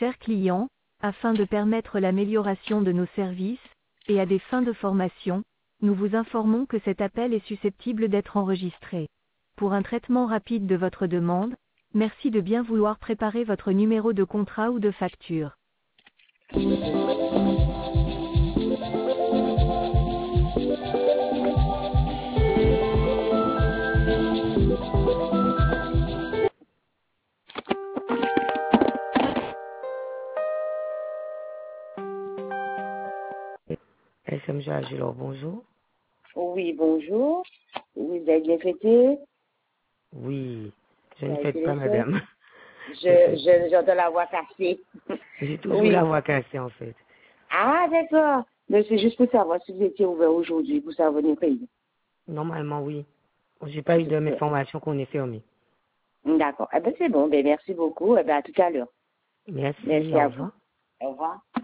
chers clients, afin de permettre l'amélioration de nos services, et à des fins de formation, nous vous informons que cet appel est susceptible d'être enregistré. Pour un traitement rapide de votre demande, merci de bien vouloir préparer votre numéro de contrat ou de facture. SMG Agilor, bonjour. Oui, bonjour. Vous avez bien fêté? Oui, je Ça ne a fête été pas, les fêtes? madame. J'entends la voix cassée. J'ai toujours Oui. la voix cassée, en fait. Ah, d'accord. Mais c'est juste pour savoir si vous étiez ouvert aujourd'hui pour savoir venir payer. Normalement, oui. J'ai pas eu de mes Super. formations qu'on est fermé. D'accord. Eh bien, c'est bon. Ben, merci beaucoup. Eh bien, à tout à l'heure. Merci, Merci au à vous. revoir. Au revoir.